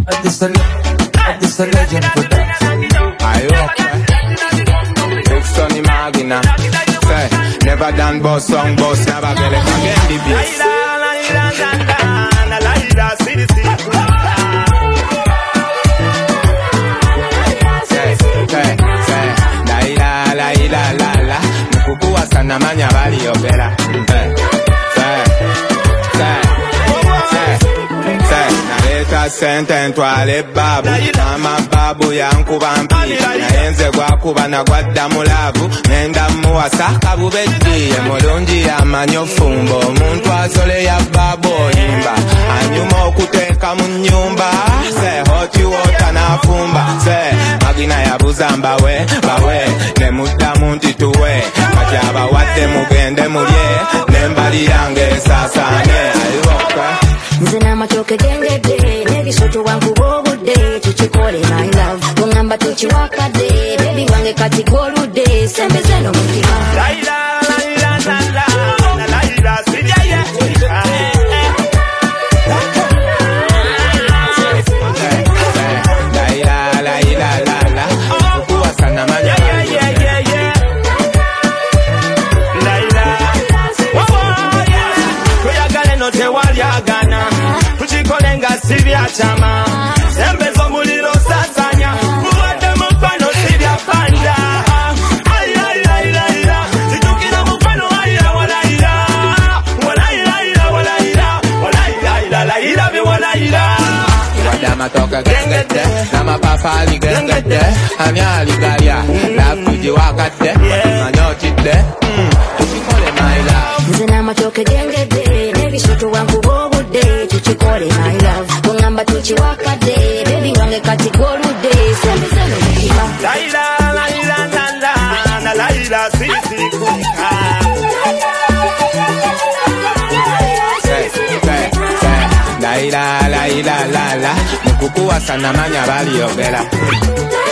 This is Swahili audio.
This a legend production. Are you okay? Big Sonny Magina. Say, never done boss song, boss never get it again the beat. Mukukua sana manya bali opera. Sente ntwale babu mama babu yankubampi nayenze gwakuba nagwadda mulavu nenda muwasaka bubeddi mulungi amanyo fumbo omuntu azole ya babu oyimba anyuma okuteeka mu nnyumba se hoti wota n'afumba se magina yabuza mbawe bawe ne muddamu nti tuwe kati abawadde mugende mulye n'embali yange esaasaane ayiwoka nze n'amatooke gengedde n'ebisooto wankuboobudde tukikole my love tungamba tukiwakadde bebi wange kati goludde sembe zeno mutima Sibya chama sembe zo muliro sasanya kuwade mufano sibya panda ay ay ay ay situkira mufano ay walaila walaila walaila walaila laila bi walaila wadama toka gengede nama papa ali gengede anyali galia la kuji wakate manyotide tukikole maila nze n'amatooke gengedde n'ebisooto wankubobudde tukikole my love tungamba tukiwakadde bebi wange kati goludde sembe zeno mutima laila laila laila laila sisi kuka laila laila laila mukukuwa sana manya bali yogera